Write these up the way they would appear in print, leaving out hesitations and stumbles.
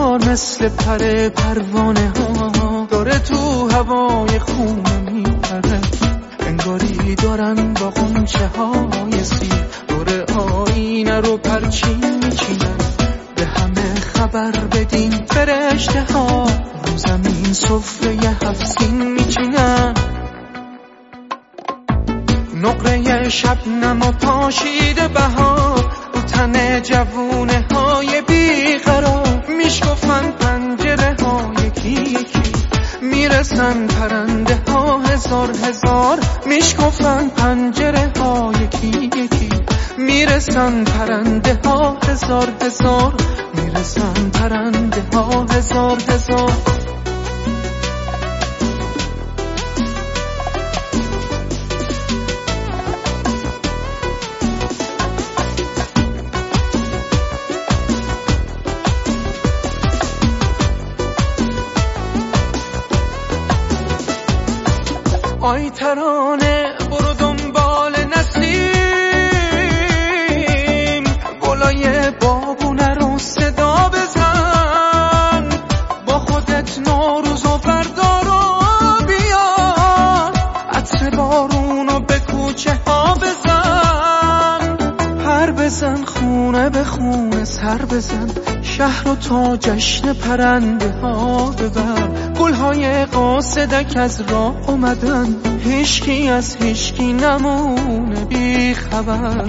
انگار مثل پر پروانه ها داره تو هوای خونه میپره، انگاری دارن با غنچه های سیر دور آینه رو پرچین میچینن. به همه خبر بدین فرشته ها رو زمین سفره هفت سین میچینن. نقره شبنم و پاشیده بهار رو تن جوونه های بیقرار، میشکفن پنجره ها یکی یکی، میرسن پرنده ها هزار هزار، میشکفن پنجره ها یکی یکی، میرسن پرنده ها هزار هزار، میرسن پرنده ها هزار هزار. آی ترانه برو دنبال نسیم، گلای بابونه رو صدا بزن، با خودت نوروز و بردار و بیا، عطر بارونو به کوچه ها بزن، پر بزن خونه به خونه سر بزن، شهر رو تا جشن پرنده ها ببر، گلهای قاصدک از راه اومدن، هیچکی از هیچکی نمونه بی خبر.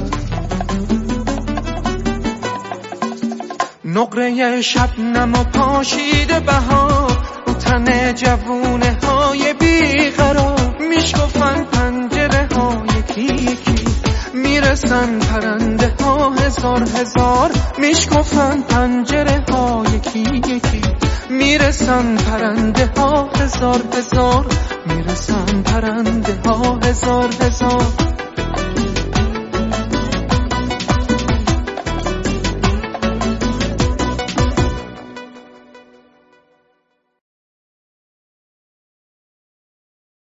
نقره شبنم و پاشیده بهار رو تن جوونه های بیقرار، میشکفن پنجره ها یکی یکی، میرسن پرنده ها هزار هزار، میشکفن پنجره ها یکی یکی، میرسن پرنده ها هزار هزار، میرسن پرنده ها هزار هزار.